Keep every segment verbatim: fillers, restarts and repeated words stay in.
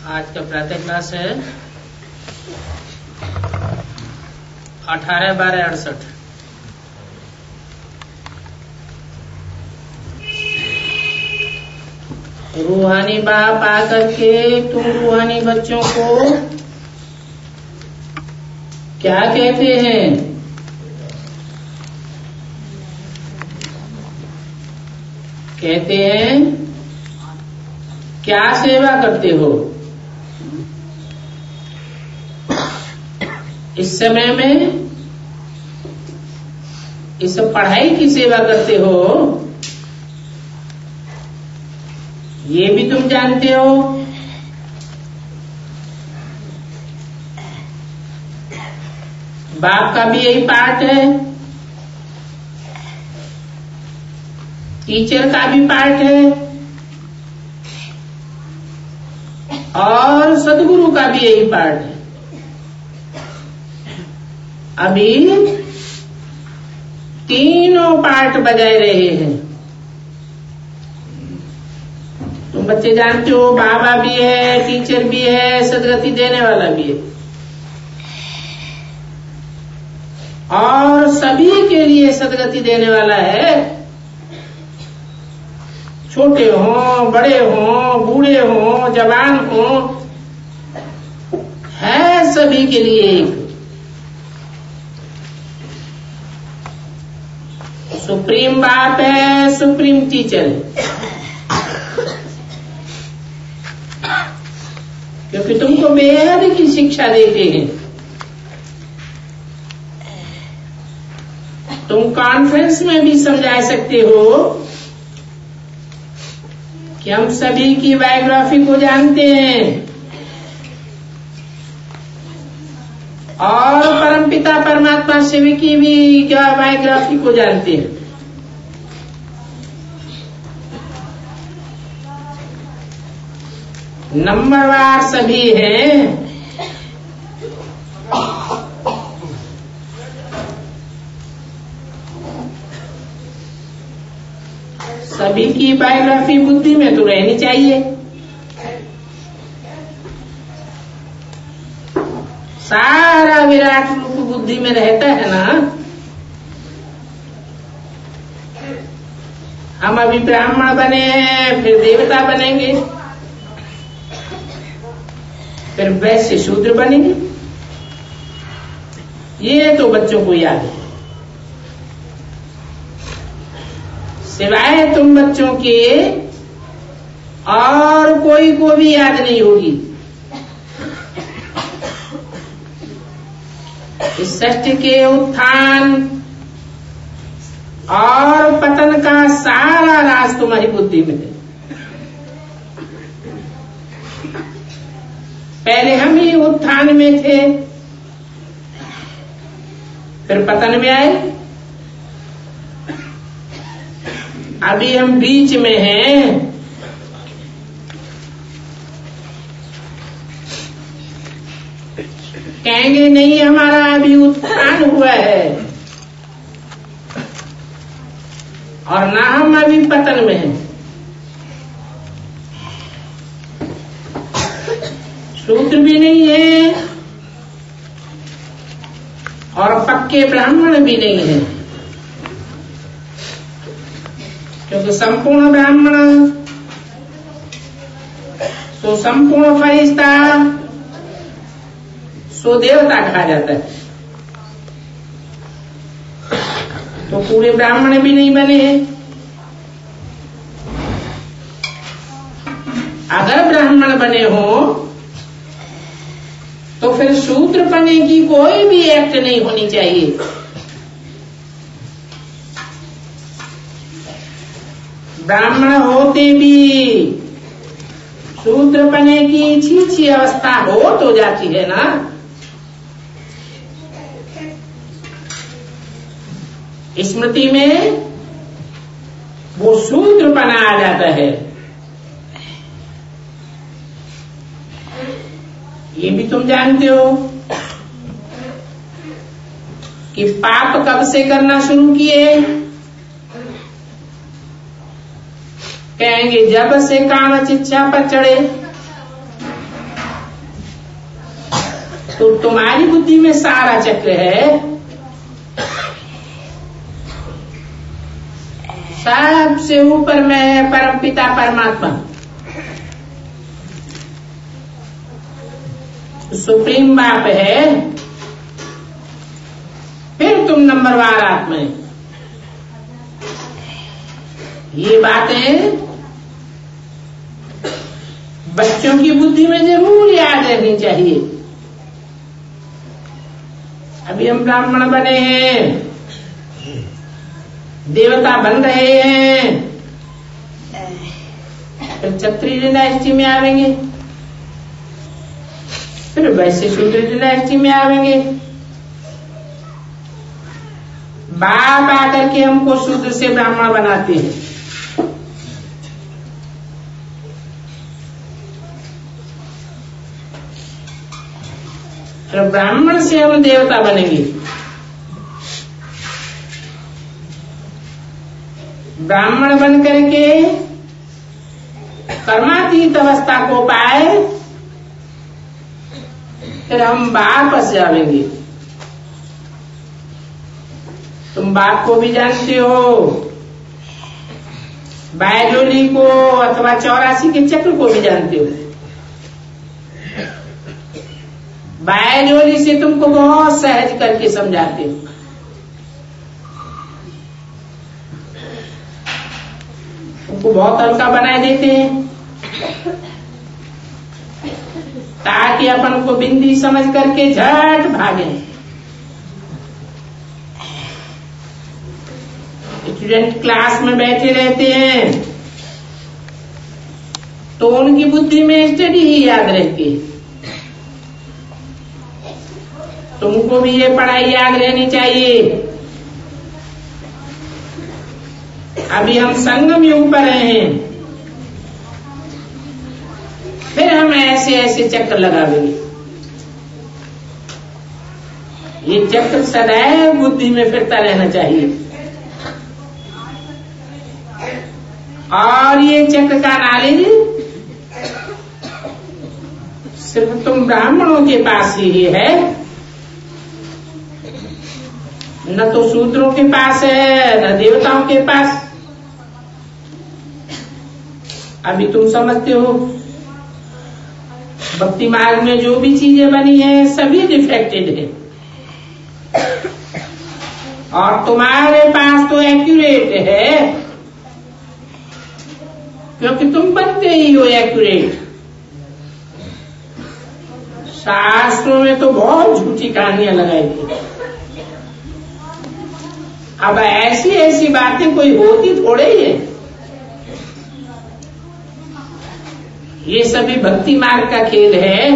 आज का प्रातः क्लास है अठारह बारह अड़सठ। रूहानी बाप आकर के तुम रूहानी बच्चों को क्या कहते हैं? कहते हैं क्या सेवा करते हो? इस समय में इस पढ़ाई की सेवा करते हो, ये भी तुम जानते हो। बाप का भी यही पार्ट है, टीचर का भी पार्ट है और सदगुरु का भी यही पार्ट है। अभी तीनों पार्ट बजाए रहे हैं। तुम बच्चे जानते हो बाबा भी है, टीचर भी है, सदगति देने वाला भी है और सभी के लिए सदगति देने वाला है। छोटे हो, बड़े हो, बूढ़े हो, जवान हो, है सभी के लिए एक सुप्रीम बाप है, सुप्रीम टीचर है। क्योंकि तुमको बेहद की शिक्षा देते हैं। तुम कॉन्फ्रेंस में भी समझा सकते हो कि हम सभी की बायोग्राफी को जानते हैं और परमपिता परमात्मा शिव की भी क्या बायोग्राफी को जानते हैं। नंबरवार सभी हैं। सभी की बायोग्राफी बुद्धि में तो रहनी चाहिए। सारा विराट रूप बुद्धि में रहता है ना। हम अभी ब्राह्मण बने हैं, फिर देवता बनेंगे, फिर वैश्य शूद्र बनेंगे। ये तो बच्चों को याद है, सिवाय तुम बच्चों के और कोई को भी याद नहीं होगी। इस सृष्टि के उत्थान और पतन का सारा राज तुम्हारी बुद्धि में है। पहले हम ही उत्थान में थे, फिर पतन में आए, अभी हम बीच में हैं। कहेंगे नहीं हमारा अभी उत्थान हुआ है और ना हम अभी पतन में हैं। शूद्र भी नहीं है और पक्के ब्राह्मण भी नहीं है। क्योंकि संपूर्ण ब्राह्मण सो संपूर्ण फरिश्ता सो देवता कहा जाता है। तो पूरे ब्राह्मण भी नहीं बने हैं। अगर ब्राह्मण बने हो तो फिर शूद्र बने की कोई भी एक्ट नहीं होनी चाहिए। ब्राह्मण होते भी शूद्र बने की छीछी अवस्था हो तो जाती है ना। स्मृति में वो शूद्र बना आ जाता है। ये भी तुम जानते हो कि पाप कब से करना शुरू किए? कहेंगे जब से काम शिक्षा पर चढ़े। तो तुम्हारी बुद्धि में सारा चक्र है, सबसे ऊपर में है परम पिता परमात्मा, सुप्रीम बाप है, फिर तुम नंबरवार आत्मा है। ये बातें बच्चों की बुद्धि में जरूर याद रखनी चाहिए। अभी हम ब्राह्मण बने हैं, देवता बन रहे हैं, फिर क्षत्रिय डिनास्टी में आवेंगे, फिर वैसे शूद्र डिनास्टी में आवेंगे। बाप आकर के हमको शूद्र से ब्राह्मण बनाते हैं। फिर ब्राह्मण से हम देवता बनेंगे, ब्राह्मण बन करके कर्मातीत अवस्था को पाए, फिर हम वापस जाएंगे। तुम बाप को भी जानते हो, बायडोली को अथवा चौरासी के चक्र को भी जानते हो। बायडोली से तुमको बहुत सहज करके समझाते हो। तुमको बहुत हल्का बनाए देते हैं ताकि अपन को बिंदी समझ करके झट भागे। स्टूडेंट क्लास में बैठे रहते हैं तो उनकी बुद्धि में स्टडी ही याद रहती है। तुमको भी ये पढ़ाई याद रहनी चाहिए। अभी हम संगम युग पर हैं, फिर हम ऐसे ऐसे चक्र लगावेंगे। ये चक्र सदैव बुद्धि में फिरता रहना चाहिए। और ये चक्र का नॉलेज सिर्फ तुम ब्राह्मणों के पास ही है, न तो शूद्रों के पास है, न देवताओं के पास। अभी तुम समझते हो भक्ति मार्ग में जो भी चीजें बनी है सभी डिफेक्टेड है, और तुम्हारे पास तो एक्यूरेट है, क्योंकि तुम बनते ही हो एक्यूरेट। शास्त्रों में तो बहुत झूठी कहानियां लगाई थी। अब ऐसी ऐसी बातें कोई होती थोड़े ही है। ये सभी भक्ति मार्ग का खेल है।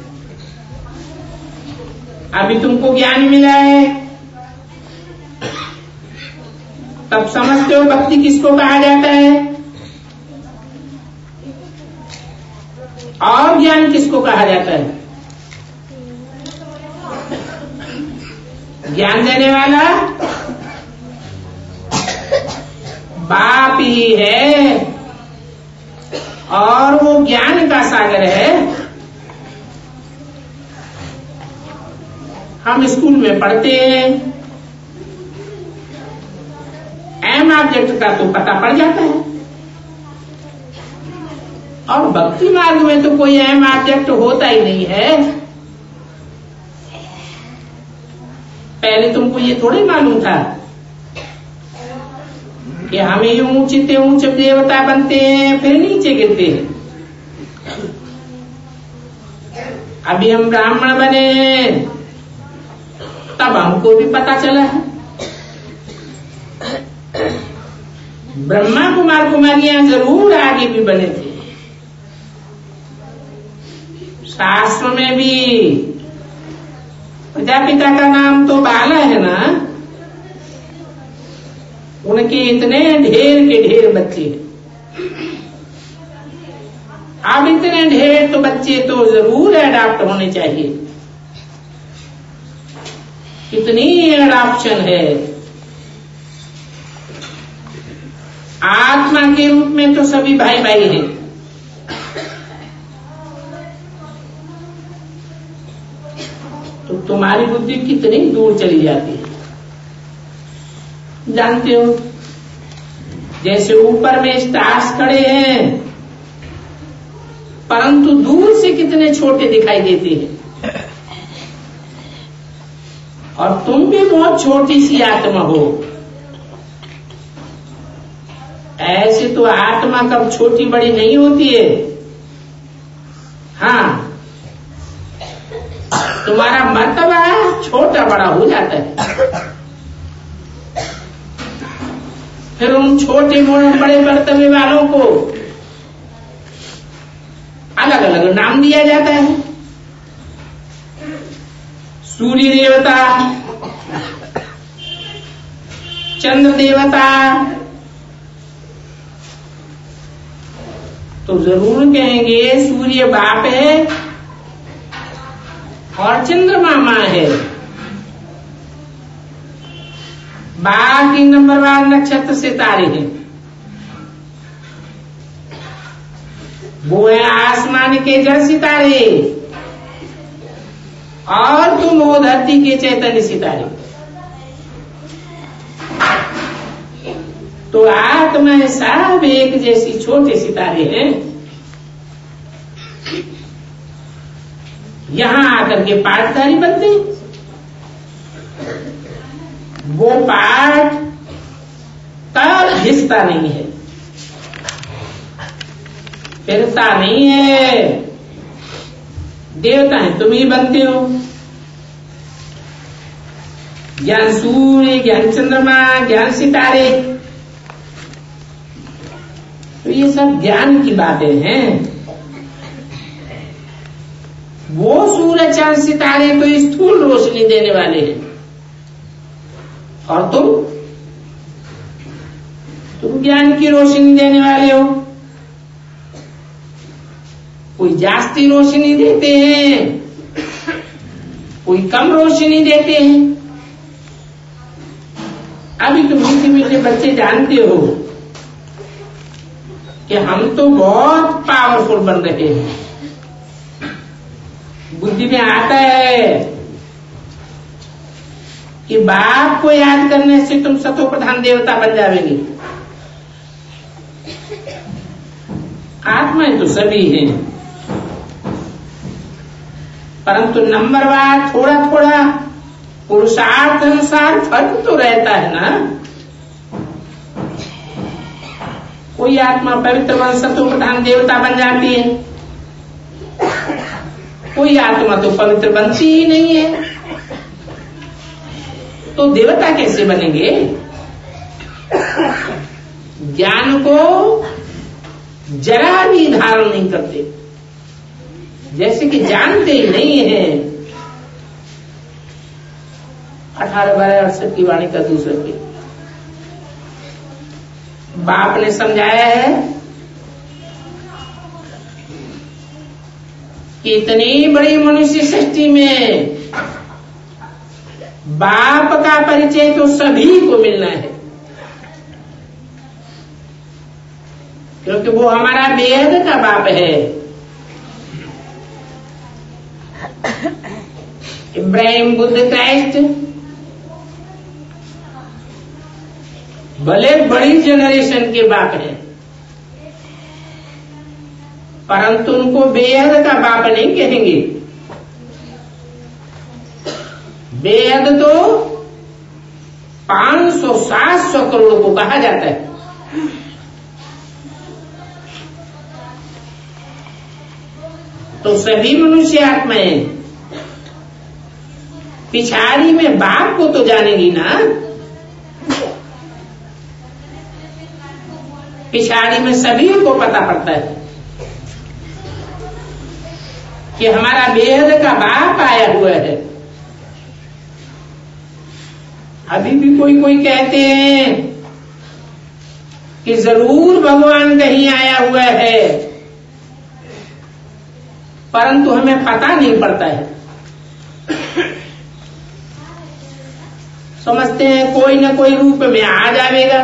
अभी तुमको ज्ञान मिला है, तब समझते हो भक्ति किसको कहा जाता है और ज्ञान किसको कहा जाता है। ज्ञान देने वाला बाप ही है, और वो ज्ञान का सागर है। हम स्कूल में पढ़ते हैं, एम ऑब्जेक्ट का तो पता पड़ जाता है, और भक्ति मार्ग में तो कोई एम ऑब्जेक्ट होता ही नहीं है। पहले तुमको ये थोड़ी मालूम था कि हम ही ऊंचे ऊंचे देवता बनते हैं फिर नीचे गिरते हैं। अभी हम ब्राह्मण बने तब हमको भी पता चला है। ब्रह्मा कुमार कुमारियां जरूर आगे भी बने थे। शास्त्र में भी प्रजापिता का नाम तो बाला है ना, उनके इतने ढेर के ढेर बच्चे। अब इतने ढेर तो बच्चे तो जरूर एडाप्ट होने चाहिए। कितनी एडाप्शन है। आत्मा के रूप में तो सभी भाई भाई हैं। तो तुम्हारी बुद्धि कितनी दूर चली जाती है। जानते हो, जैसे ऊपर में स्टार्स खड़े हैं परंतु दूर से कितने छोटे दिखाई देते हैं, और तुम भी बहुत छोटी सी आत्मा हो। ऐसे तो आत्मा कब छोटी बड़ी नहीं होती है। हाँ, तुम्हारा मर्तबा छोटा बड़ा हो जाता है, फिर उन छोटे बड़े मर्तबे वालों को अलग अलग नाम दिया जाता है। सूर्य देवता, चंद्र देवता, तो जरूर कहेंगे सूर्य बाप है और चंद्रमा मां है। बाकी नंबरवार नक्षत्र सितारे हैं, वो है आसमान के जल सितारे, और तुम हो धरती के चैतन्य सितारे। तो आत्मा सब एक जैसी छोटे सितारे हैं। यहां आकर के पाठधारी बनते, वो पाठ तब हिस्सा नहीं है, फिरता नहीं है। देवता है तुम ही बनते हो। ज्ञान सूर्य, ज्ञान चंद्रमा, ज्ञान सितारे, तो ये सब ज्ञान की बातें हैं। वो सूरज चांद सितारे तो स्थूल रोशनी देने वाले हैं, और तुम तुम ज्ञान की रोशनी देने वाले हो। कोई जास्ती रोशनी देते हैं, कोई कम रोशनी देते हैं। अभी तो मीठे मीठे बच्चे जानते हो कि हम तो बहुत पावरफुल बन रहे हैं। बुद्धि में आता है कि बाप को याद करने से तुम सतो प्रधान देवता बन जाओगे। आत्माएं तो सभी हैं, परंतु नंबरवार थोड़ा थोड़ा पुरुषार्थ अनुसार फर्क तो रहता है ना। कोई आत्मा पवित्र वन सतो प्रधान देवता बन जाती है, कोई आत्मा तो पवित्र बनती ही नहीं है। तो देवता कैसे बनेंगे? ज्ञान को जरा भी धारण नहीं करते, जैसे कि जानते ही नहीं है। अठारह बारह अड़सठ की वाणी का दूसरे पे बाप ने समझाया है कि इतनी बड़ी मनुष्य सृष्टि में बाप का परिचय तो सभी को मिलना है, क्योंकि वो हमारा बेहद का बाप है। इब्राहिम, बुद्ध, क्राइस्ट भले बड़ी जनरेशन के बाप हैं, परंतु उनको बेहद का बाप नहीं कहेंगे। बेहद तो पांच सौ सात सौ करोड़ को कहा जाता है। तो सभी मनुष्य आत्माएं पिछाड़ी में बाप को तो जानेगी ना। पिछाड़ी में सभी को पता पड़ता है कि हमारा बेहद का बाप आया हुआ है। अभी भी कोई कोई कहते हैं कि जरूर भगवान कहीं आया हुआ है, परंतु हमें पता नहीं पड़ता है। समझते हैं कोई न कोई रूप में आ जाएगा।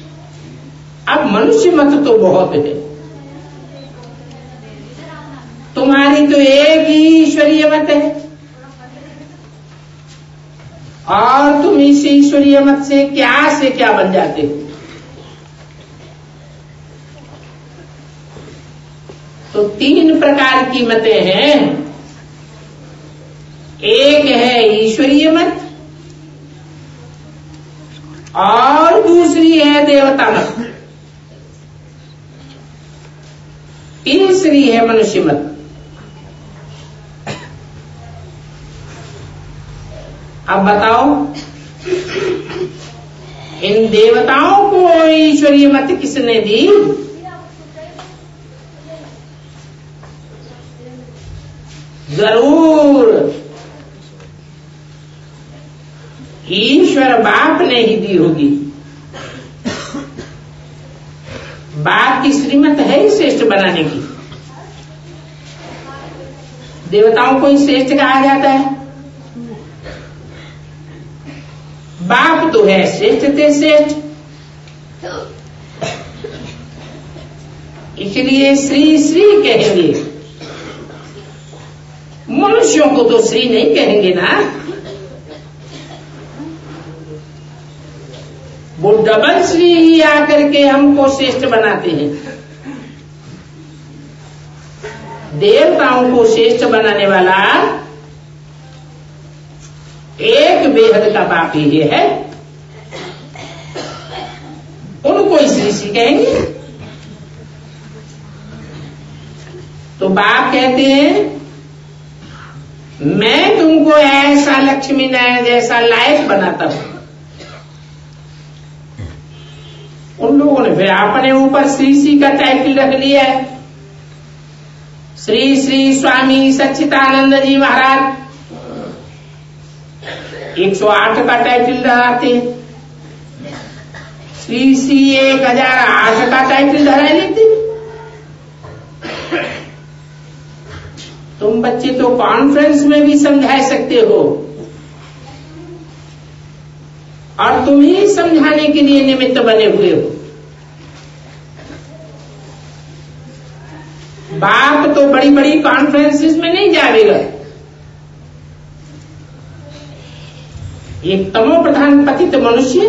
अब मनुष्य मत तो बहुत है, तुम्हारी तो एक ही ईश्वरीय मत है और तुम इस ईश्वरीय मत से क्या से क्या बन जाते हो। तो तीन प्रकार की मतें हैं। एक है ईश्वरीय मत और दूसरी है देवता मत, तीसरी है मनुष्य मत। अब बताओ, इन देवताओं को ईश्वरीय मत किसने दी? जरूर ईश्वर बाप ने ही दी होगी। बाप की श्रीमत है ही श्रेष्ठ बनाने की। देवताओं को ही श्रेष्ठ कहा जाता है। बाप तो है श्रेष्ठ थे श्रेष्ठ, इसलिए श्री श्री कहेंगे। मनुष्यों को तो श्री नहीं कहेंगे ना, वो डबल श्री ही आकर के हमको श्रेष्ठ बनाते हैं। देवताओं को श्रेष्ठ बनाने वाला एक बेहद का बाप ही है, उनको श्री श्री कहेंगे। तो बाप कहते हैं मैं तुमको ऐसा लक्ष्मी नारायण जैसा लायक बनाता हूं। उन लोगों ने फिर अपने ऊपर श्री श्री का टाइटल रख लिया है। श्री श्री स्वामी सच्चिदानंद जी महाराज एक सौ आठ का टाइटल लगाते हैं, श्री श्री एक हजार आठ का टाइटल लगा लेते। तुम बच्चे तो कॉन्फ्रेंस में भी समझा सकते हो और तुम ही समझाने के लिए निमित्त बने हुए हो। बाप तो बड़ी बड़ी कॉन्फ्रेंसेस में नहीं जाएगा। एक तमो प्रधान पतित मनुष्य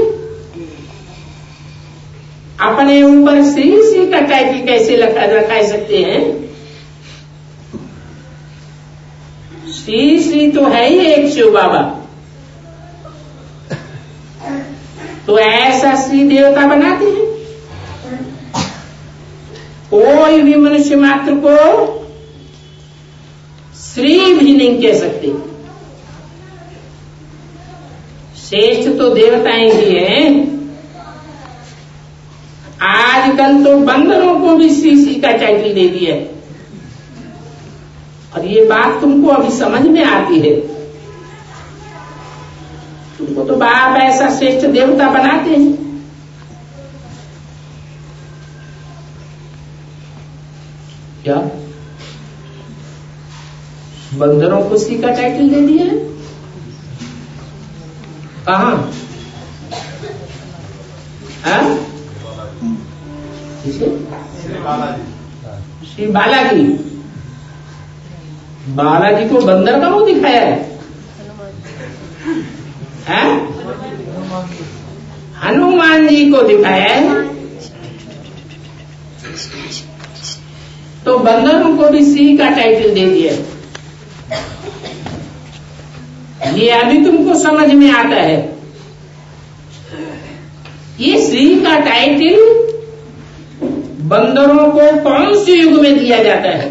अपने ऊपर श्री श्री का टाइटल कैसे रखा सकते हैं? श्री श्री तो है ही एक शिव बाबा, तो ऐसा श्री देवता बनाते हैं। कोई भी मनुष्य मात्र को श्री भी नहीं कह सकते। श्रेष्ठ तो देवताएं ही हैं। आजकल तो बंदरों को भी श्री श्री का टाइटल दे दिया है और ये बात तुमको अभी समझ में आती है। तुमको तो बाप ऐसा श्रेष्ठ देवता बनाते हैं। क्या बंदरों को श्री का टाइटल दे दिया है? कहां? श्री बालाजी। बालाजी को बंदर का मुंह दिखाया है, है? हनुमान जी को दिखाया है। तो बंदरों को भी श्री का टाइटल दे दिया। ये अभी तुमको समझ में आता है। ये श्री का टाइटल बंदरों को कौन से युग में दिया जाता है?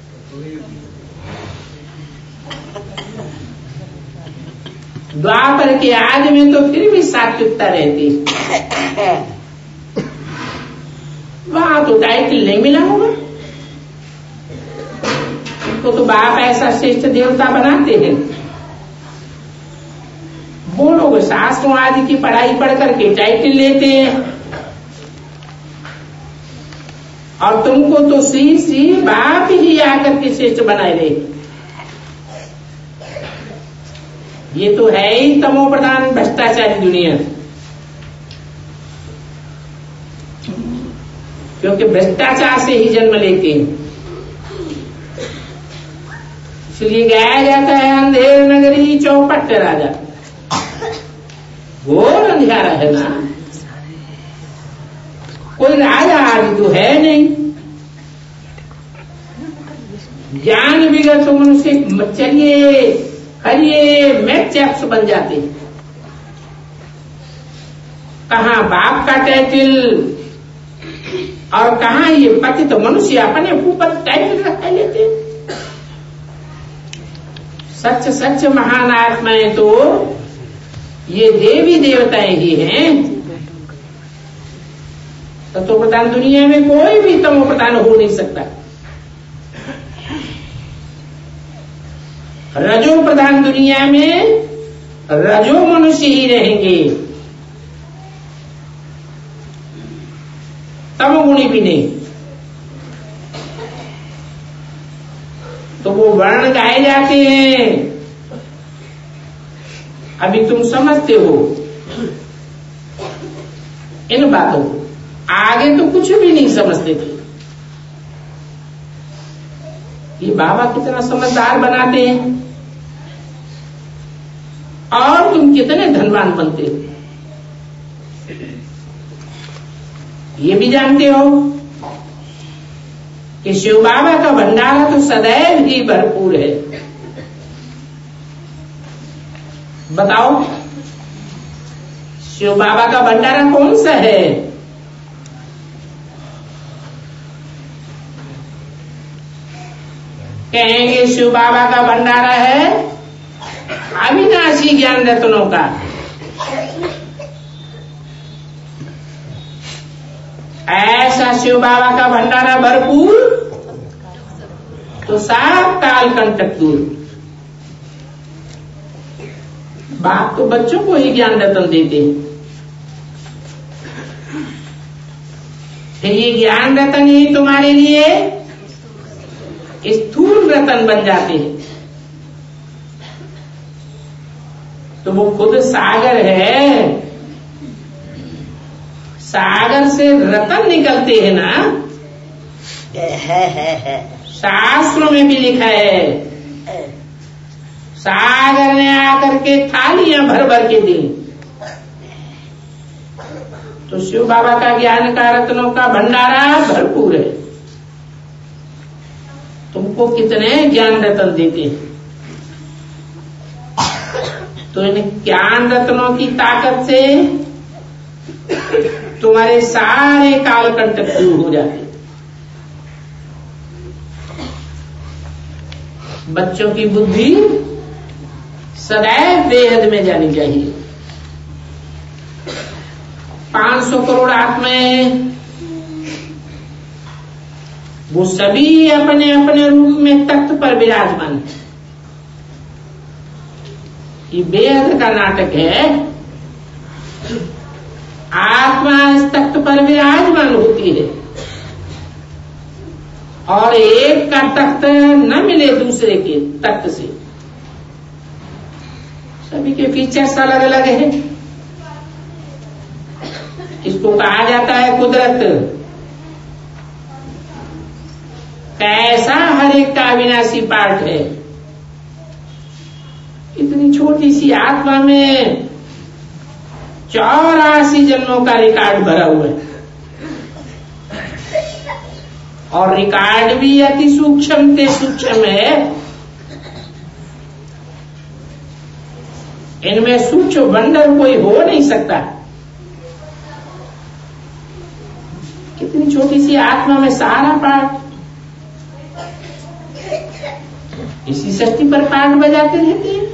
द्वापर के आदि में तो फिर भी सात्विकता रहती, वहां तो टाइटल नहीं मिला होगा। उनको तो बाप ऐसा श्रेष्ठ देवता बनाते हैं। वो लोग शास्त्रों आदि की पढ़ाई पढ़ करके टाइटल लेते हैं और तुमको तो श्री श्री बाप ही आकर के श्रेष्ठ बनाए रहे। ये तो है ही तमो प्रधान भ्रष्टाचारी दुनिया, क्योंकि भ्रष्टाचार से ही जन्म लेते हैं। इसलिए गाया जाता है अंधेर नगरी चौपट राजा। घोर अंधेरा है ना, कोई राजा आज तो है नहीं। ज्ञान बिगड़ तो मनुष्य चलिए हरिये मैचेप्स बन जाते। कहाँ बाप का टाइटल और कहाँ ये पति तो मनुष्य अपने ऊपर टाइटल रखा लेते। सच सच महान आत्माएं तो ये देवी देवताएं ही हैं। तत्व प्रधान दुनिया में कोई भी तमो प्रधान हो नहीं सकता। रजो प्रधान दुनिया में रजो मनुष्य ही रहेंगे, तमोगुणी भी नहीं। तो वो वर्ण गाए जाते हैं। अभी तुम समझते हो इन बातों को, आगे तो कुछ भी नहीं समझते थे। ये बाबा कितना समझदार बनाते हैं और तुम कितने धनवान बनते हो ये भी जानते हो कि शिव बाबा का भंडारा तो सदैव ही भरपूर है। बताओ शिव बाबा का भंडारा कौन सा है? कहेंगे शिव बाबा का भंडारा है अविनाशी ज्ञान रत्नों का। ऐसा शिव बाबा का भंडारा भरपूर तो साफ काल कंटक दूर। बाप तो बच्चों को ही ज्ञान रत्न देते हैं, फिर ये ज्ञान रत्न ही तुम्हारे लिए स्थूल रत्न बन जाते हैं। तो वो खुद सागर है, सागर से रतन निकलते हैं ना। है, है, है। शास्त्रों में भी लिखा है सागर ने आकर के थालियां भर भर के दी। तो शिव बाबा का ज्ञान का रत्नों का भंडारा भरपूर है। तुमको कितने ज्ञान रत्न देते हैं, तो इन ज्ञान रत्नों की ताकत से तुम्हारे सारे काल कंटक दूर हो जाते। बच्चों की बुद्धि सदैव बेहद में जानी चाहिए। पांच सौ करोड़ आत्माएं वो सभी अपने अपने रूप में तख्त पर विराजमान है। ये बेहद का नाटक है। आत्मा इस तख्त पर विराजमान होती है और एक का तख्त न मिले दूसरे के तख्त से। सभी के फीचर्स अलग अलग है। इसको कहा जाता है कुदरत। कैसा हर एक का अविनाशी पार्ट है। इतनी छोटी सी आत्मा में चौरासी जन्मों का रिकॉर्ड भरा हुआ है और रिकॉर्ड भी अति सूक्ष्म से सूक्ष्म है। इनमें सूक्ष्म वंडर कोई हो नहीं सकता। कितनी छोटी सी आत्मा में सारा पाठ, इसी शक्ति पर पाठ बजाते रहते हैं।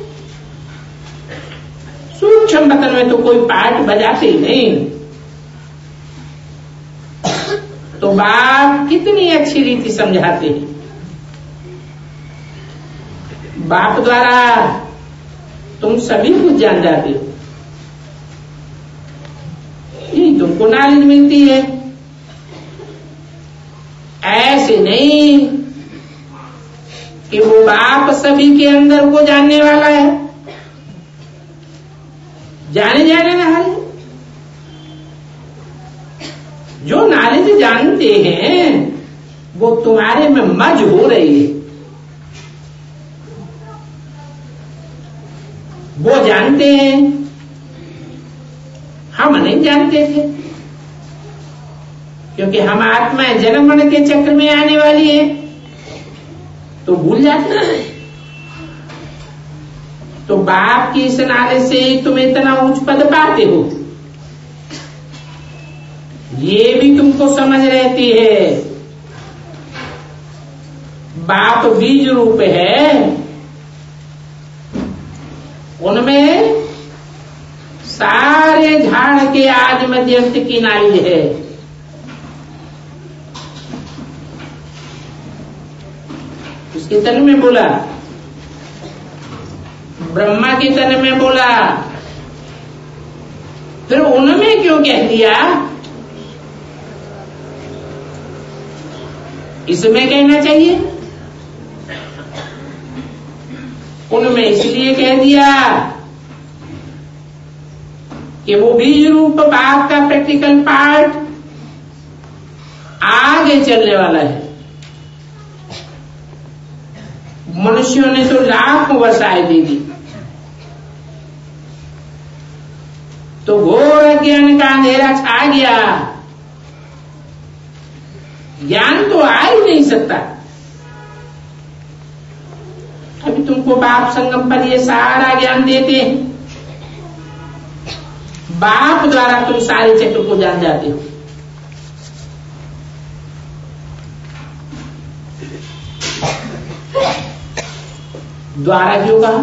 सूक्ष्म बतन में तो कोई पाठ बजाते ही नहीं। तो बाप कितनी अच्छी रीति समझाते हैं। बाप द्वारा तुम सभी कुछ जान जाते हो। यही तुमको नॉलेज मिलती है। ऐसे नहीं कि वो बाप सभी के अंदर को जानने वाला है। जाने जाने ना हाल जो नॉलेज जानते हैं वो तुम्हारे में मज हो रही है। वो जानते हैं, हम नहीं जानते थे, क्योंकि हम आत्माएं जन्म मरण के चक्र में आने वाली है, तो भूल जाते हैं। तो बाप की इस नारे से ही तुम इतना उच्च पद पाते हो, ये भी तुमको समझ रहती है। बाप बीज रूप है, उनमें सारे झाड़ के आदि मध्यंत की नाड़ी है। उसके तन में बोला, ब्रह्मा के तन में बोला, फिर उनमें क्यों कह दिया? इसमें कहना चाहिए, उनमें इसलिए कह दिया कि वो बीज रूप बाप का प्रैक्टिकल पार्ट आगे चलने वाला है। मनुष्यों ने तो लाखों वर्ष आए दे दी, तो घोर ज्ञान का अंधेरा छा गया, ज्ञान तो आ ही नहीं सकता। अभी तुमको बाप संगम पर ये सारा ज्ञान देते हैं, बाप द्वारा तुम सारे चक्र को जान जाते हो। द्वारा क्यों कहा?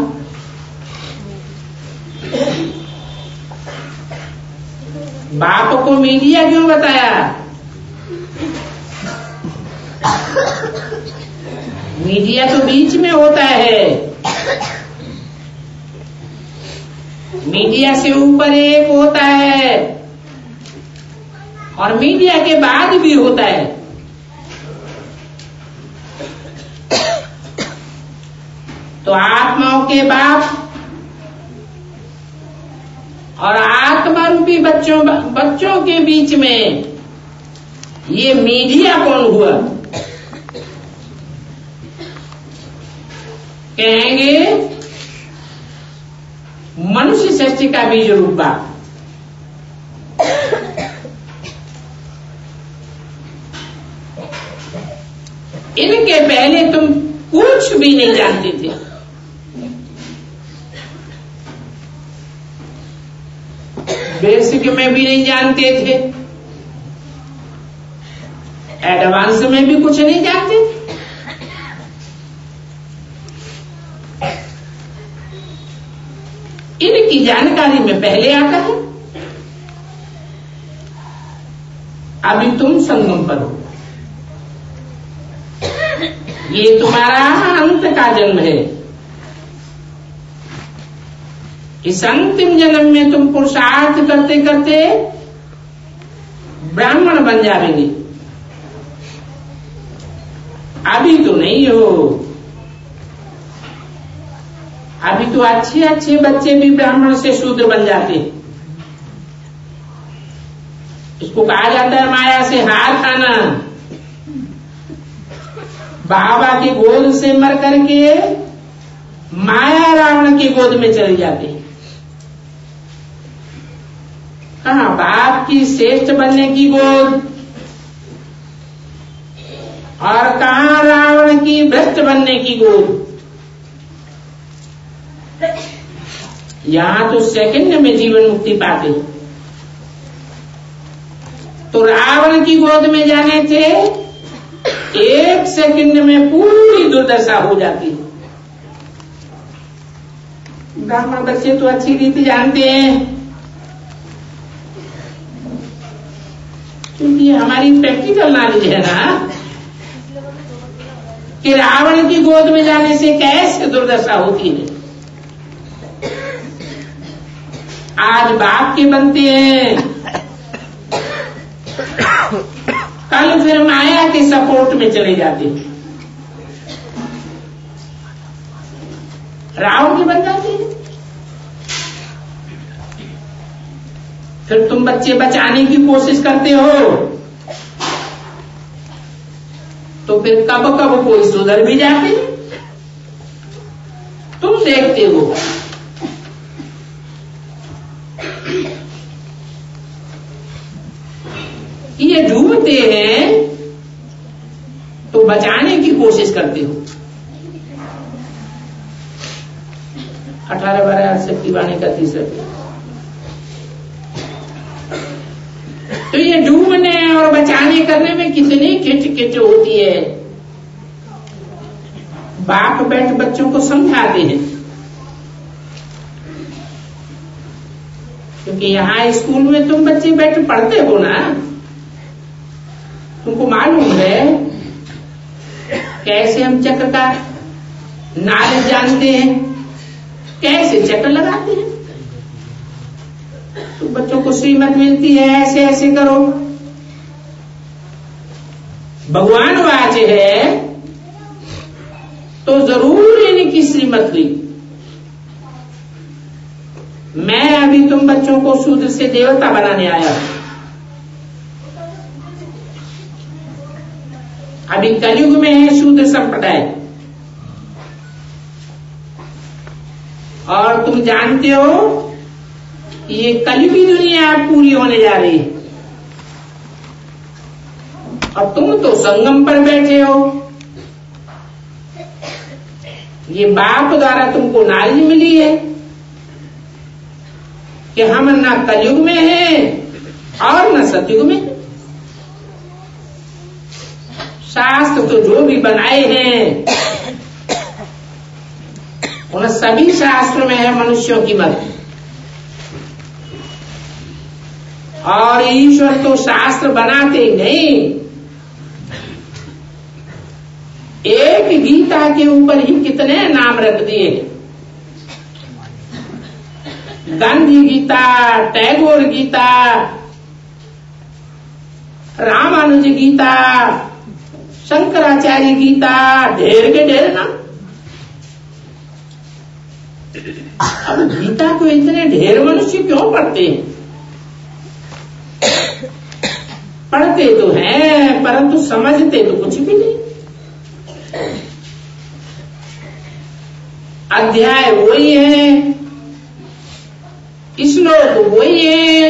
बाप को मीडिया क्यों बताया? मीडिया तो बीच में होता है, मीडिया से ऊपर एक होता है और मीडिया के बाद भी होता है। तो आत्माओं के बाप और आत्मा रूपी बच्चों बच्चों के बीच में ये मीडिया कौन हुआ? कहेंगे मनुष्य सृष्टि का बीज रूप बाप। इनके पहले तुम कुछ भी नहीं जानते थे। बेसिक में भी नहीं जानते थे, एडवांस में भी कुछ नहीं जानते थे। इनकी जानकारी में पहले आता है। अभी तुम संगम पर हो, ये तुम्हारा अंत का जन्म है। इस अंतिम जन्म में तुम पुरुषार्थ करते करते ब्राह्मण बन जाएंगे। अभी तो नहीं हो, अभी तो अच्छे अच्छे बच्चे भी ब्राह्मण से शूद्र बन जाते। इसको कहा जाता है माया से हार खाना। बाबा की गोद से मर करके माया रावण की गोद में चले जाते। कहा बाप की श्रेष्ठ बनने की गोद, और कहा रावण की भ्रष्ट बनने की गोद। यहां तो सेकंड में जीवन मुक्ति पाते। तो रावण की गोद में जाने से एक सेकंड में पूरी दुर्दशा हो जाती है। ब्राह्मण बच्चे तो अच्छी रीति जानते हैं, क्योंकि हमारी प्रैक्टिकल नॉलेज है ना कि रावण की गोद में जाने से कैसे दुर्दशा होती है। आज बाप के बनते हैं, कल फिर माया के सपोर्ट में चले जाते हैं, रावण के बन जाते हैं। फिर तुम बच्चे बचाने की कोशिश करते हो, तो फिर कब कब कोई सुधर भी जाते। तुम देखते हो डूबते हैं तो बचाने की कोशिश करते हो। अठारह बारह शक्ति वाणी का तीसरा। तो ये डूबने और बचाने करने में कितनी खिच-खिच होती है। बाप बैठ बच्चों को समझाते हैं, क्योंकि यहाँ स्कूल में तुम बच्चे बैठ पढ़ते हो ना, तुमको मालूम है कैसे हम चक्र का नाम जानते हैं, कैसे चक्र लगाते हैं। तो बच्चों को श्रीमत मिलती है, ऐसे ऐसे करो। भगवान वाच है तो जरूर इनकी श्रीमत ली। मैं अभी तुम बच्चों को शूद्र से देवता बनाने आया। अभी कलयुग में है शूद्र संप्रदाय, और तुम जानते हो ये कलयुगी दुनिया पूरी होने जा रही है, और तुम तो संगम पर बैठे हो। ये बाप द्वारा तुमको नॉलेज मिली है कि हम न कलयुग में हैं और न सतयुग में। शास्त्र तो जो भी बनाए हैं उन सभी शास्त्रों में है मनुष्यों की मत, और ईश्वर तो शास्त्र बनाते नहीं, एक गीता के ऊपर ही कितने नाम रख दिए। गांधी गीता, टैगोर गीता, रामानुज गीता, शंकराचार्य गीता, ढेर के ढेर नाम। अब गीता को इतने ढेर मनुष्य क्यों पढ़ते हैं? पढ़ते तो हैं परंतु समझते तो कुछ भी नहीं। अध्याय वही है, श्लोक वही है,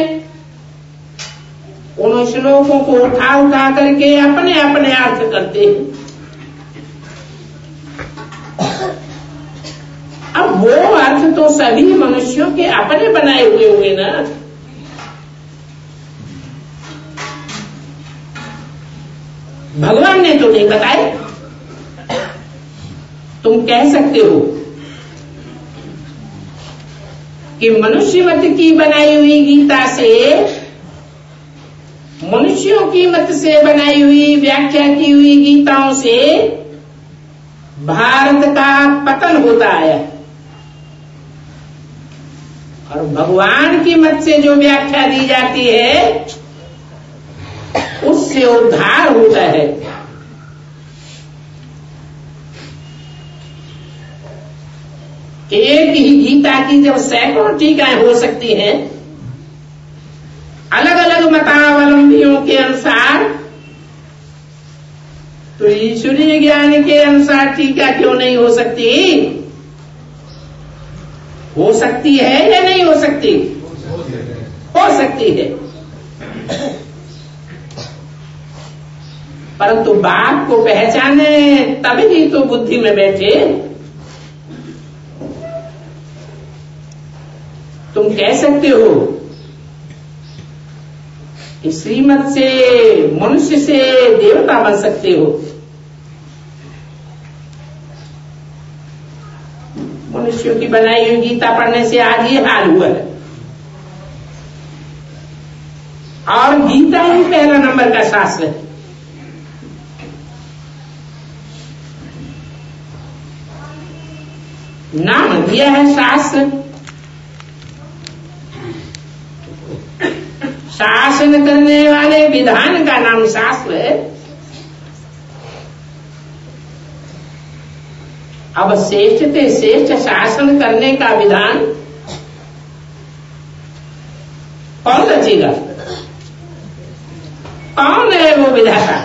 उन श्लोकों को उठा उठा करके अपने अपने अर्थ करते हैं। अब वो अर्थ तो सभी मनुष्यों के अपने बनाए हुए हुए ना। भगवान ने तो नहीं बताए। तुम कह सकते हो कि मनुष्य मत की बनाई हुई गीता से, मनुष्यों की मत से बनाई हुई व्याख्या की हुई गीताओं से भारत का पतन होता है, और भगवान की मत से जो व्याख्या दी जाती है उससे उद्धार होता है। एक ही गीता की जब सैकड़ों टीकाएं हो सकती हैं अलग अलग मतावलंबियों के अनुसार, तो ईश्वरीय ज्ञान के अनुसार टीका क्यों नहीं हो सकती? हो सकती है या नहीं हो सकती? हो सकती है, परंतु बाप को पहचाने तभी तो बुद्धि में बैठे। तुम कह सकते हो कि श्रीमत से मनुष्य से देवता बन सकते हो। मनुष्यों की बनाई हुई गीता पढ़ने से आज ये हाल हुआ है, और गीता ही पहला नंबर का शास्त्र है। नाम दिया है शास्त्र, शासन करने वाले विधान का नाम शास्त्र है। अब श्रेष्ठ से श्रेष्ठ शासन करने का विधान कौन रचेगा? कौन है वो विधाता?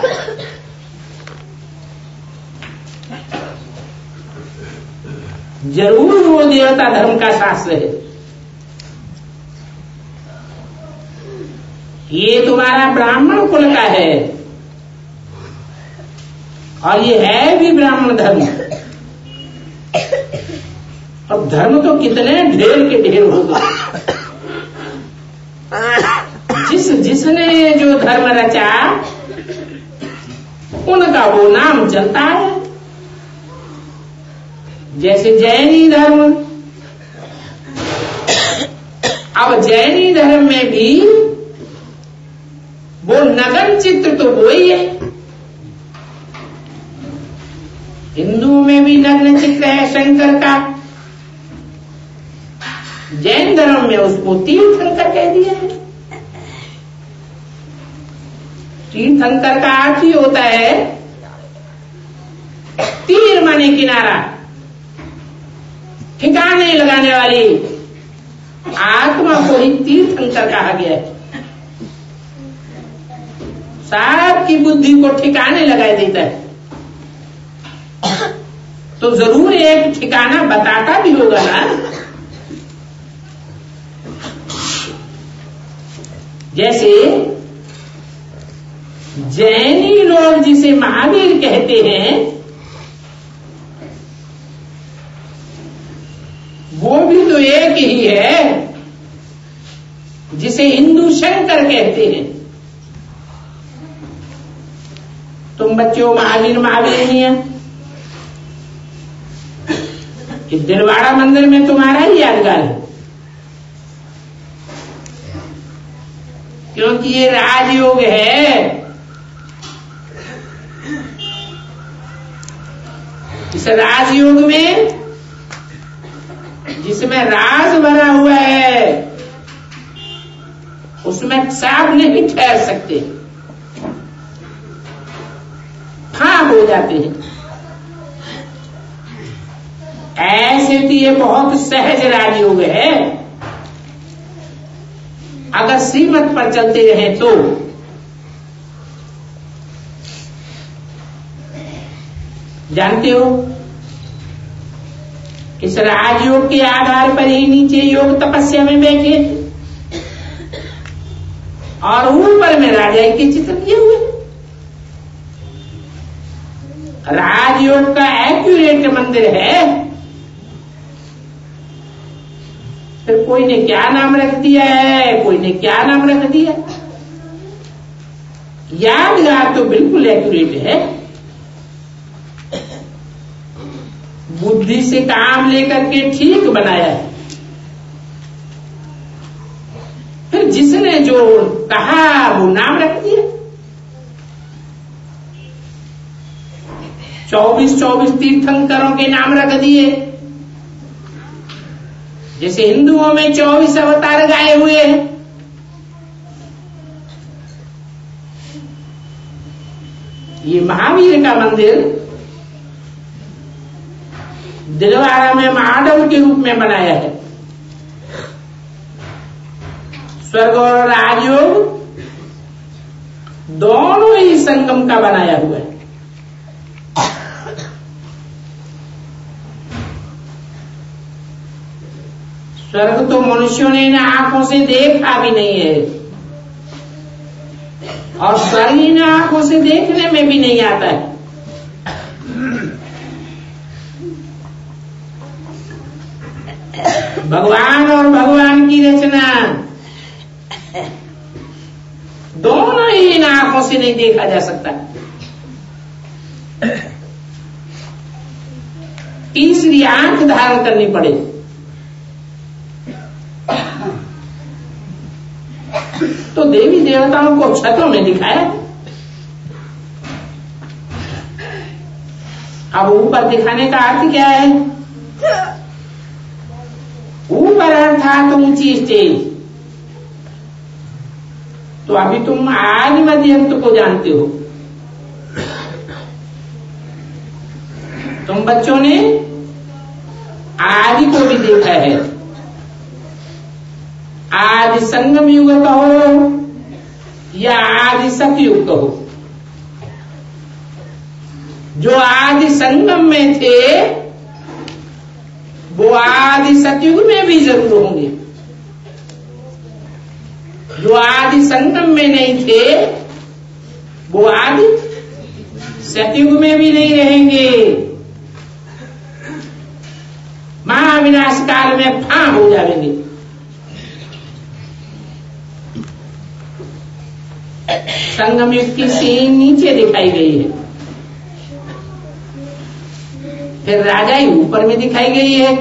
जरूर वो देवता धर्म का शास्त्र है, ये तुम्हारा ब्राह्मण कुल का है और ये है भी ब्राह्मण धर्म। और धर्म तो कितने ढेर के ढेर हो गए। जिस जिसने जो धर्म रचा उनका वो नाम चलता है। जैसे जैनी धर्म, अब जैनी धर्म में भी वो नगन चित्र तो वो ही है। हिंदुओं में भी नग्न चित्र है शंकर का, जैन धर्म में उसको तीर्थंकर कह दिया है। तीर्थंकर का अर्थ ही होता है तीर माने किनारा, ठिकाने लगाने वाली आत्मा को ही तीर्थंकर कहा गया है। सबकी बुद्धि को ठिकाने लगा देता है, तो जरूर एक ठिकाना बताता भी होगा ना। जैसे जैनी लोग जिसे महावीर कहते हैं वो भी तो एक ही है जिसे हिंदू शंकर कहते हैं। तुम बच्चों महावीर महावीर नहीं है, इस दिलवाड़ा मंदिर में तुम्हारा ही यादगार है, क्योंकि ये राजयोग है। इस राजयोग में जिसमें राज भरा हुआ है उसमें सांप नहीं ठहर सकते, फांप हो जाते हैं। ऐसे तो ये बहुत सहज राजयोग है। अगर श्रीमत पर चलते रहे तो जानते हो इस राजयोग के आधार पर ही नीचे योग तपस्या में बैठे और ऊपर में राजा के चित्र किए हुए। राजयोग का एक्यूरेट मंदिर है, फिर कोई ने क्या नाम रख दिया है, कोई ने क्या नाम रख दिया। यादगार तो बिल्कुल एक्यूरेट है, बुद्धि से काम लेकर के ठीक बनाया है। फिर जिसने जो कहा वो नाम रख दिया। चौबीस चौबीस तीर्थंकरों के नाम रख दिए। जैसे हिंदुओं में चौबीस अवतार गाए हुए हैं, ये महावीर का मंदिर दिलवाड़ा में मॉडल के रूप में बनाया है। स्वर्ग और राजयोग दोनों ही संगम का बनाया हुआ है। स्वर्ग तो मनुष्यों ने इन आंखों से देखा भी नहीं है और स्वर्ग इन आंखों से देखने में भी नहीं आता है। भगवान और भगवान की रचना दोनों ही इन आंखों से नहीं देखा जा सकता। तीसरी आंख धारण करनी पड़ेगी। तो देवी देवताओं को छतों में दिखाया, अब ऊपर दिखाने का अर्थ क्या है? ऊपर अर्थात ऊंची स्टेज। तो अभी तुम आदि मध्यंत को जानते हो, तुम बच्चों ने आदि को भी देखा है। आदि संगम युग कहो या आदि सतयुग कहो, जो आदि संगम में थे वो आदि सतयुग में भी जरूर होंगे। जो आदि संगम में नहीं थे वो आदि सतयुग में भी नहीं रहेंगे। महाविनाश काल में फां हो जाएंगे। संगम युग की सीन नीचे दिखाई गई है, फिर राजाई ऊपर में दिखाई गई है।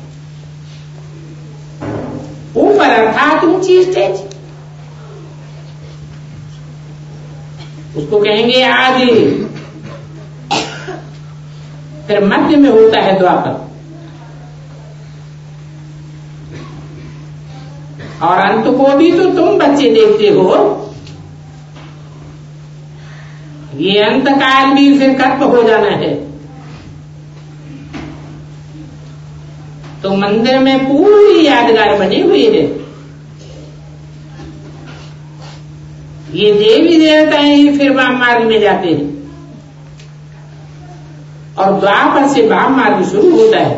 ऊपर अर्थात ऊंची स्टेज, उसको कहेंगे आदि। फिर मध्य में होता है द्वापर, और अंत को भी तो तुम बच्चे देखते हो। ये अंत काल भी फिर खत्म हो जाना है। तो मंदिर में पूरी यादगार बनी हुई है। ये देवी देवता ही फिर वाम मार्ग में जाते हैं, और द्वापर से वाम मार्ग शुरू होता है।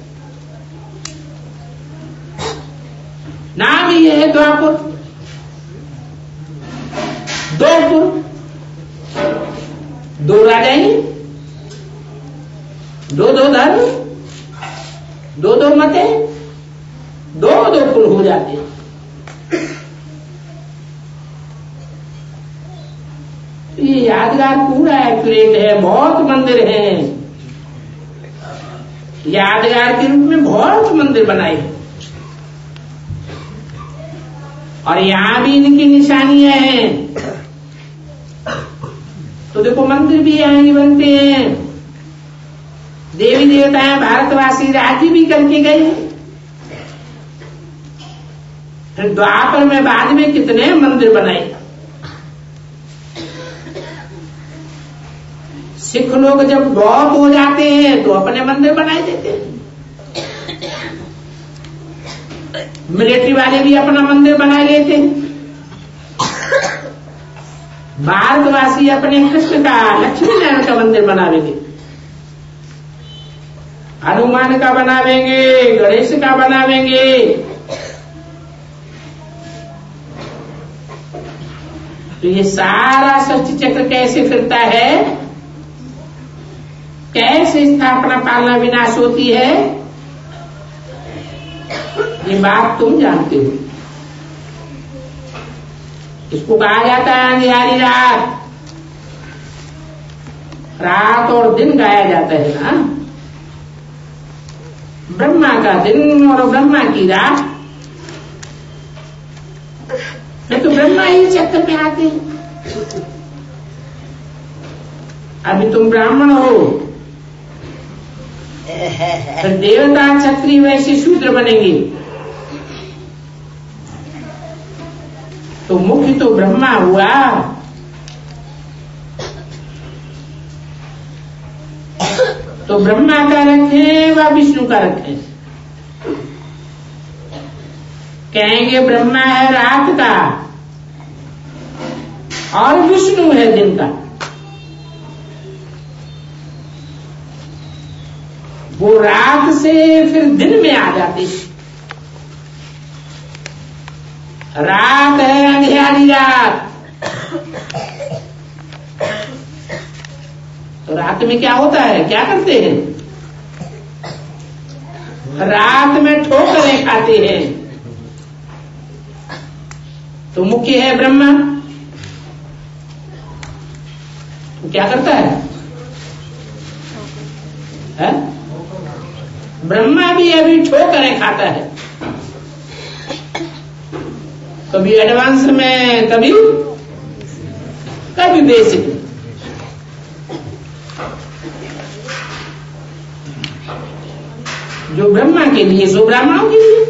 नाम ही है द्वापर, दो दो राजाएं, दो दो धर्म, दो दो मते, दो दो कुल हो जाते हैं। ये यादगार पूरा एक्यूरेट है। बहुत मंदिर हैं, यादगार के रूप में बहुत मंदिर बनाए हैं, और यहां भी इनकी निशानियां हैं। तो देखो मंदिर भी यहां ही बनते हैं। देवी देवता भारतवासी राज्य भी करके गए। फिर द्वापर में बाद में कितने मंदिर बनाए। सिख लोग जब बहुत हो जाते हैं तो अपने मंदिर बनाए देते हैं। मिलिट्री वाले भी अपना मंदिर बना लेते हैं। भारतवासी अपने कृष्ण का, लक्ष्मी नारायण का मंदिर बनावेंगे, हनुमान का बनावेंगे, गणेश का बनावेंगे। तो ये सारा सृष्टि चक्र कैसे फिरता है, कैसे स्थापना पालना विनाश होती है, ये बात तुम जानते हो। इसको कहा जाता है अंधियारी रात। रात और दिन गाया जाता है ना, ब्रह्मा का दिन और ब्रह्मा की रात। मैं तो ब्रह्मा ही चक्कर में आते हैं। अभी तुम ब्राह्मण हो, फिर देवता क्षत्रिय वैश्य शूद्र बनेंगे, तो मुख्य तो ब्रह्मा हुआ। तो ब्रह्मा का रखें व विष्णु का रखें। कहेंगे ब्रह्मा है रात का और विष्णु है दिन का। वो रात से फिर दिन में आ जाते। रात है अंधियारी रात। तो रात में क्या होता है, क्या करते हैं? रात में ठोकरें खाते हैं। तो मुख्य है ब्रह्मा, तो क्या करता है, है? ब्रह्मा भी अभी ठोकरें खाता है, कभी एडवांस में, कभी कभी बेसिक में। जो ब्रह्मा के लिए सो ब्राह्मणों के लिए।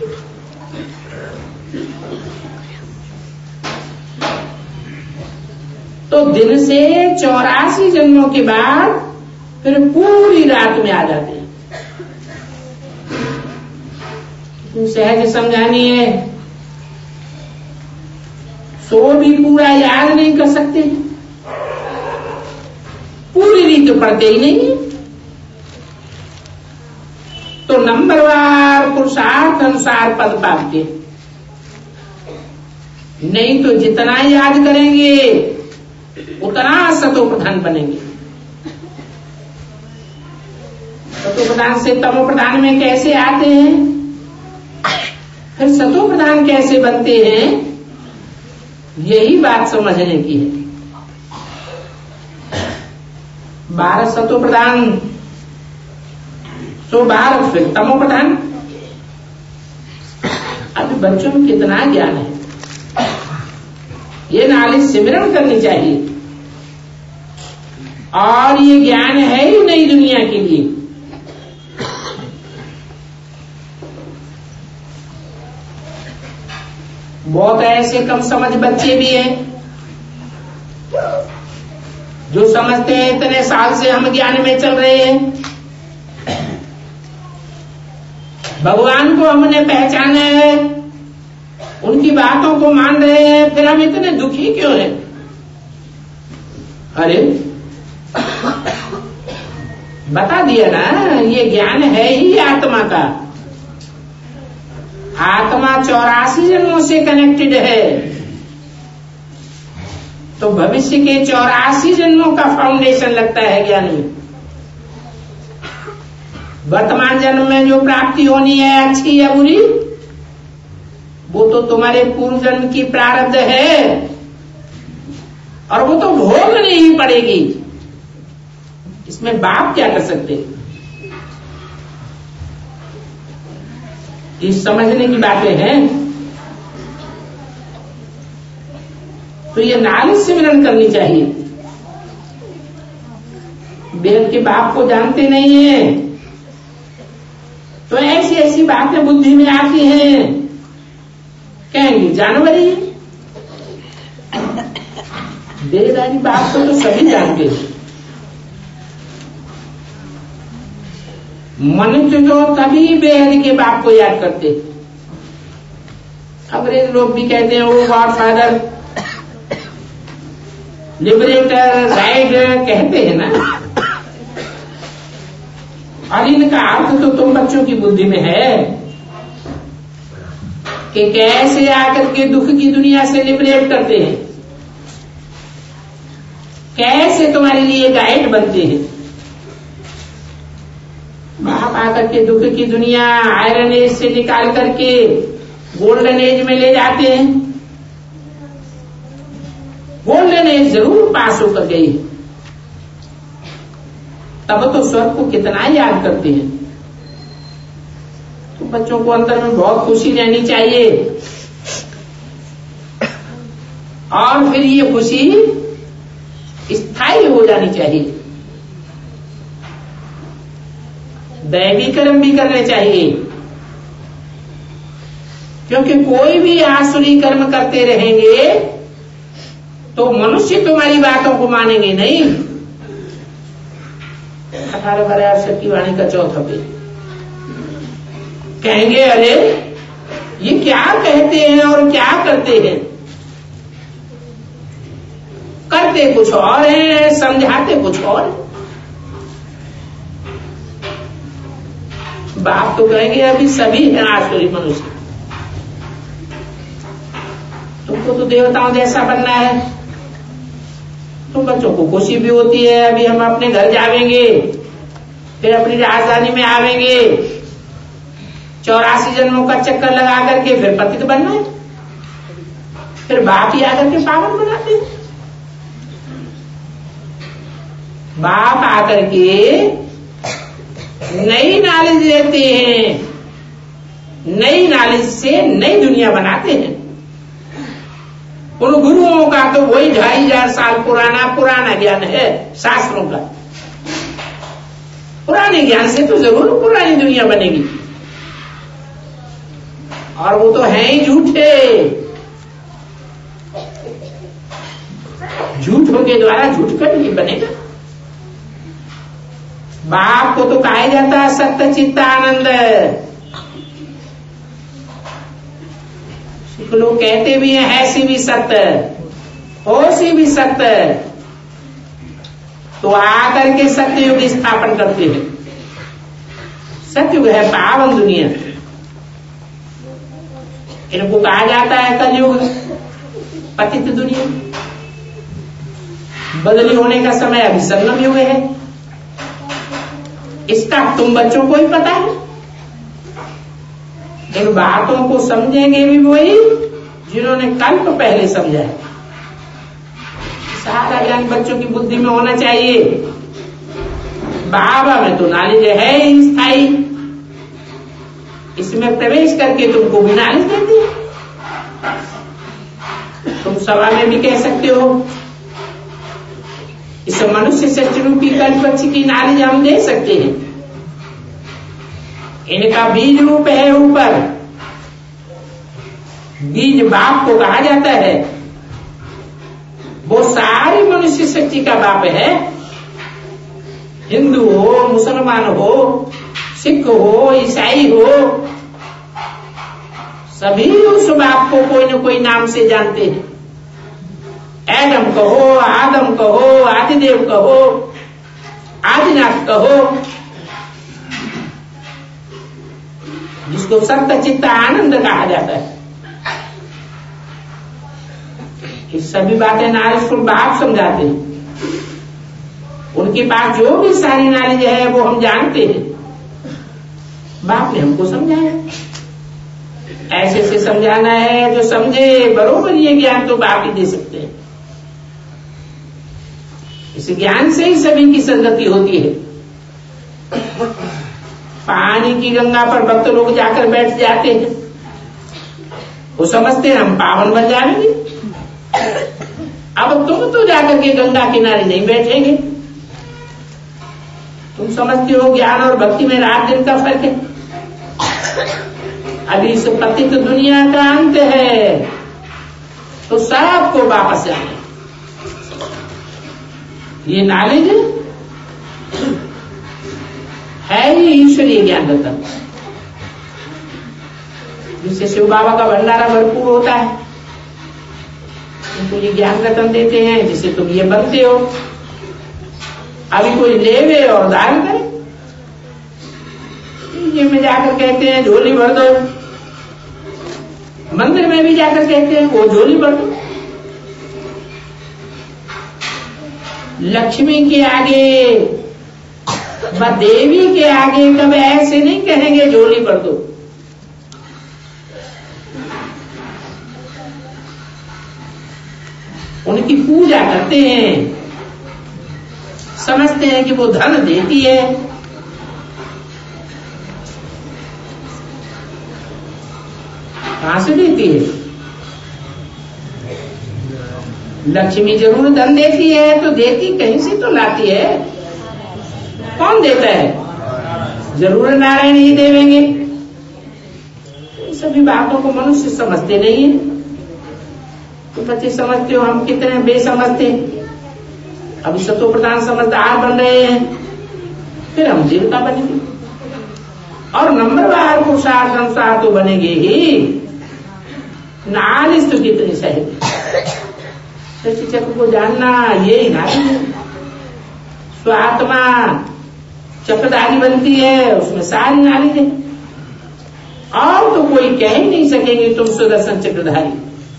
तो दिन से चौरासी जन्मों के बाद फिर पूरी रात में आ जाते हैं। सहज समझानी है, सो भी पूरा याद नहीं कर सकते, पूरी रीत पढ़ते ही नहीं। तो नंबरवार पुरुषार्थ अनुसार पद पाते। नहीं तो जितना याद करेंगे उतना सतो प्रधान बनेंगे। सतो प्रधान से तमो प्रधान में कैसे आते हैं, फिर सतो प्रधान कैसे बनते हैं, यही बात समझने की है। भारत सतो प्रधान, सो भारत फिर तमो प्रधान। अभी बच्चों में कितना ज्ञान है, ये नॉलेज सिमरन करनी चाहिए। और ये ज्ञान है ही नई दुनिया के लिए। बहुत ऐसे कम समझ बच्चे भी हैं जो समझते हैं इतने साल से हम ज्ञान में चल रहे हैं, भगवान को हमने पहचाना है, उनकी बातों को मान रहे हैं, फिर हम इतने दुखी क्यों हैं? अरे बता दिया ना, ये ज्ञान है ही आत्मा का। आत्मा चौरासी जन्मों से कनेक्टेड है, तो भविष्य के चौरासी जन्मों का फाउंडेशन लगता है ज्ञान में। वर्तमान जन्म में जो प्राप्ति होनी है अच्छी या बुरी, वो तो तुम्हारे पूर्व जन्म की प्रारब्ध है और वो तो भोगनी ही पड़ेगी। इसमें बाप क्या कर सकते? ये समझने की बातें हैं। तो ये नालिश सिमरन करनी चाहिए। वेद के बाप को जानते नहीं है तो ऐसी ऐसी बातें बुद्धि में आती हैं, कहेंगे जानवर ही। देहदारी बाप को तो सभी जानते हैं। मनुष्य तो तभी बेहद के बाप को याद करते। अंग्रेज लोग भी कहते हैं वो गॉड फादर, लिबरेटर, राइट कहते हैं ना। और इनका अर्थ तो तुम बच्चों की बुद्धि में है कि कैसे आकर के दुख की दुनिया से लिबरेट करते हैं, कैसे तुम्हारे लिए गाइड बनते हैं। बाप आकर के दुख की दुनिया आयरन एज से निकाल करके गोल्डन एज में ले जाते हैं। गोल्डन एज जरूर पास होकर गई, तब तो स्वर्ग को कितना याद करते हैं। तो बच्चों को अंदर में बहुत खुशी रहनी चाहिए और फिर ये खुशी स्थायी हो जानी चाहिए। दैवी कर्म भी करने चाहिए, क्योंकि कोई भी आसुरी कर्म करते रहेंगे तो मनुष्य तुम्हारी बातों को मानेंगे नहीं। अठारह बारह सत्य वाणी का चौथा पेज कहेंगे अरे ये क्या कहते हैं और क्या करते हैं, करते कुछ और हैं, समझाते कुछ और। बाप तो कहेंगे अभी सभी हैं आसुरी मनुष्य, तुमको तो देवताओं जैसा बनना है। तुम बच्चों को खुशी भी होती है, अभी हम अपने घर जाएंगे, फिर अपनी राजधानी में आवेंगे, चौरासी जन्मों का चक्कर लगा करके फिर पतित बनना है, फिर बाप ही आकर के पावन बनाते हैं। बाप आकर के नई नॉलेज देते हैं, नई नॉलेज से नई दुनिया बनाते हैं। उन गुरुओं का तो वही ढाई हजार साल पुराना पुराना ज्ञान है शास्त्रों का। पुराने ज्ञान से तो जरूर पुरानी दुनिया बनेगी, और वो तो है ही झूठे। झूठों के द्वारा झूठ कर नहीं बनेगा। बाप को तो कहा जाता है सत्य चित्त आनंद। लोग कहते भी हैं है सी भी सत्य, हो सी भी सत्य, तो आकर के सत्ययुग स्थापन करते हैं। सत्ययुग है पावन दुनिया, इनको कहा जाता है कलयुग। पतित दुनिया, बदली होने का समय अभी संगम युग है। इसका तुम बच्चों को ही पता है। इन बातों को समझेंगे भी वही जिन्होंने कल्प पहले समझा है। सारा ज्ञान बच्चों की बुद्धि में होना चाहिए। बाबा में तो नॉलेज है ही स्थायी, इसमें प्रवेश करके तुमको भी नॉलेज देती है। तुम सभा में भी कह सकते हो इस मनुष्य सृष्टि रूपी कल्प पक्षी की नॉलेज हम दे सकते हैं। इनका बीज रूप है ऊपर, बीज बाप को कहा जाता है। वो सारी मनुष्य सृष्टि का बाप है। हिंदू हो, मुसलमान हो, सिख हो, ईसाई हो, सभी उस बाप को कोई न कोई नाम से जानते हैं। एडम कहो, आदम कहो, आदिदेव कहो, आदिनाथ कहो, जिसको सत्य चित्त आनंद कहा जाता है। ये सभी बातें नॉलेज बाप समझाते हैं। उनके पास जो भी सारी नॉलेज है वो हम जानते हैं। बाप ने हमको समझाया, ऐसे से समझाना है जो समझे बरोबर। ये ज्ञान तो बाप ही दे सकते हैं। इस ज्ञान से ही सभी की संगति होती है। पानी की गंगा पर भक्त लोग जाकर बैठ जाते हैं, वो समझते हैं हम पावन बन जाएंगे। अब तुम तो जाकर के गंगा किनारे नहीं बैठेंगे। तुम समझते हो ज्ञान और भक्ति में रात दिन का फर्क है। अभी इस पतित दुनिया का अंत है तो सबको वापस जाना। ये नॉलेज है ही ईश्वरीय ज्ञान रतन, जिससे शिव बाबा का भंडारा भरपूर होता है। तुमको ये ज्ञान रतन देते हैं जिससे तुम ये बनते हो। अभी कोई लेवे और दान करे, ये में जाकर कहते हैं झोली भर दो, मंदिर में भी जाकर कहते हैं वो झोली भर दो। लक्ष्मी के आगे व देवी के आगे कभी ऐसे नहीं कहेंगे झोली भर दो। उनकी पूजा करते हैं, समझते हैं कि वो धन देती है। कहां से देती है? लक्ष्मी जरूर धन देती है, तो देती कहीं से तो लाती है। कौन देता है? जरूर नारायण ही देवेंगे। सभी बातों को मनुष्य समझते नहीं है। तो बच्चे समझते हो हम कितने बेसमझते। अभी सतो प्रधान समझदार बन रहे हैं, फिर हम जीविका बनेंगे और नंबरवार पुरुषार्थ अनुसार तो बनेंगे ही। नालिश तो कितनी सही चक्र को जानना, ये नालिश स्वात्मा चक्रधारी बनती है, उसमें सारी नालिश है। और तो कोई कह ही नहीं सकेंगे तुम सुदर्शन चक्रधारी।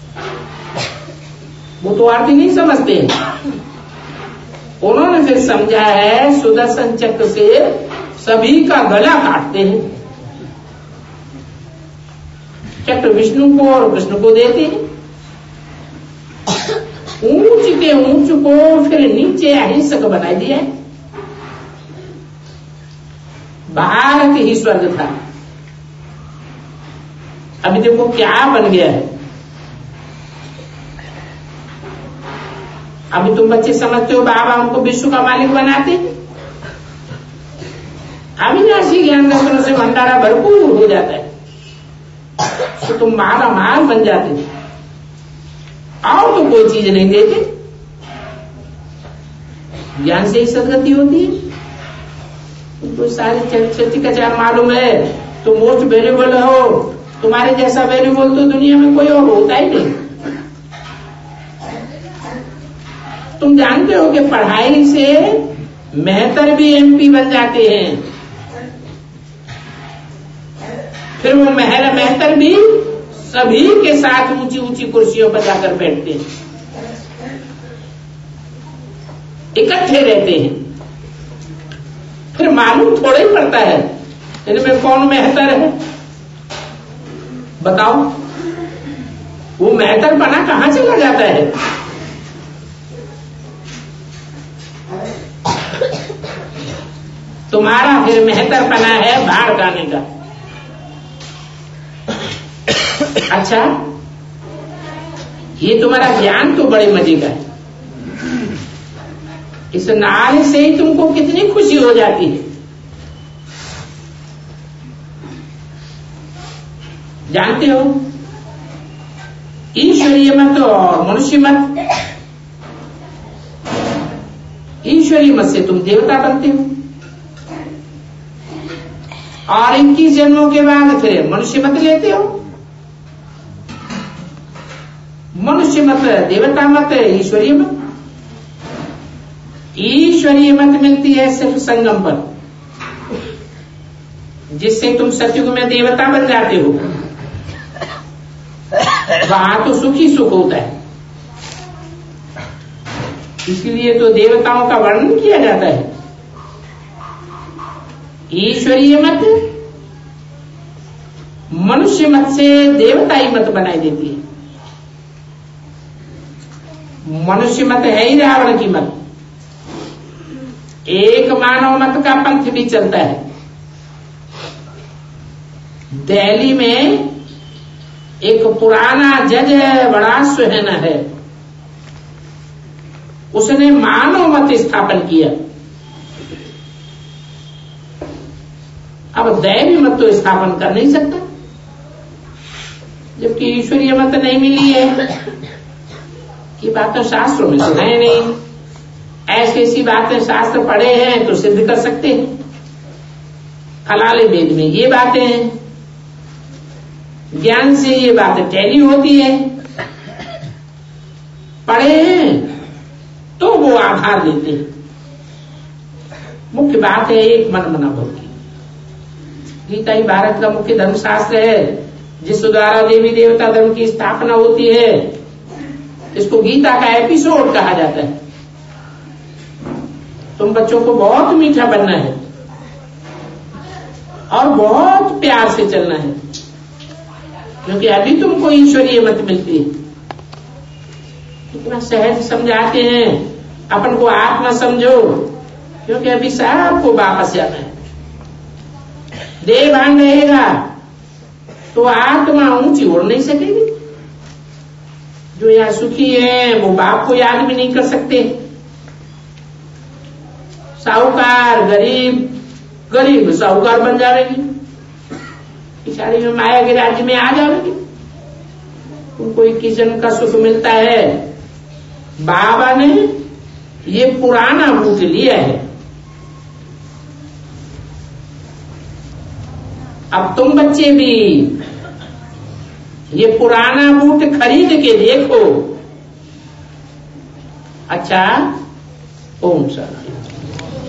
वो तो आरती नहीं समझते हैं। उन्होंने फिर समझा है सुदर्शन चक्र से सभी का गला काटते हैं। चक्र विष्णु को और कृष्ण को देते हैं। ऊंच के ऊंच को फिर नीचे अहिंसक बना दिया है। भारत ही स्वर्ग था, अभी देखो क्या बन गया है। अभी तुम बच्चे समझते हो बाबा हमको विश्व का मालिक बनाते। अविनाशी ज्ञान रत्नों से भंडारा भरपूर हो जाता है, तो तुम माला माल बन जाते और तो कोई चीज नहीं देते। ज्ञान से ही सदगति होती है। तुमको सारी चर्चा का चार मालूम है, तुम मोस्ट वैल्यूबल हो। तुम्हारे जैसा वैल्यूबल तो दुनिया में कोई और होता ही नहीं। तुम जानते हो कि पढ़ाई से मेहतर भी एमपी बन जाते हैं, फिर वो मेहर मेहतर भी सभी के साथ ऊंची ऊंची कुर्सियों पर जाकर बैठते हैं, इकट्ठे रहते हैं। फिर मालूम थोड़ा ही पड़ता है इनमें कौन मेहतर है। बताओ, वो मेहतर बना कहां चला जाता है? तुम्हारा फिर मेहतर पना है बाढ़ गाने का। अच्छा, ये तुम्हारा ज्ञान तो बड़े मजे का है। इस नारे से ही तुमको कितनी खुशी हो जाती है। जानते हो, ईश्वरीय मत और मनुष्य मत, ईश्वरीय मत से तुम देवता बनते हो और इक्कीस जन्मों के बाद फिर मनुष्य मत लेते हो। मनुष्य मत, देवता मत, ईश्वरीय मत। ईश्वरीय मत मिलती है सिर्फ संगम पर, जिससे तुम सतयुग में देवता बन जाते हो। वहां तो सुख ही सुख होता है, इसलिए तो देवताओं का वर्णन किया जाता है। ईश्वरीय मत मनुष्य मत से देवताई मत बनाई देती है। मनुष्य मत है ही रावण की मत। एक मानव मत का पंथ भी चलता है। दिल्ली में एक पुराना जज है, बड़ा सुहाना है, उसने मानव मत स्थापन किया। अब दैवी मत तो स्थापन कर नहीं सकता, जबकि ईश्वरीय मत नहीं मिली है। ये बात तो शास्त्रों में सुनाए नहीं। ऐसी ऐसी बातें शास्त्र पढ़े हैं तो सिद्ध कर सकते हैं। फलाले वेद में ये बातें हैं, ज्ञान से ये बातें टैली होती है। पढ़े हैं तो वो आधार देते हैं। मुख्य बात है एक मन मना भव की। गीता ही भारत का मुख्य धर्मशास्त्र है, जिस द्वारा देवी देवता धर्म की स्थापना होती है। इसको गीता का एपिसोड कहा जाता है। तुम बच्चों को बहुत मीठा बनना है और बहुत प्यार से चलना है, क्योंकि अभी तुमको ईश्वरीय मत मिलती है। इतना सहज समझाते हैं, अपन को आत्मा समझो, क्योंकि अभी सबको वापस जाना है। देह भान रहेगा तो आत्मा ऊंची उड़ नहीं सकेगी। जो यहाँ सुखी है वो बाप को याद भी नहीं कर सकते। साहूकार गरीब, गरीब साहूकार बन जाएगी, पिछाड़ी में माया के राज्य में आ जाएगी। उनको इक्कीस जन्म का सुख मिलता है। बाबा ने ये पुराना रूट लिया है। अब तुम बच्चे भी ये पुराना बूट खरीद के देखो। अच्छा, ओम शांति।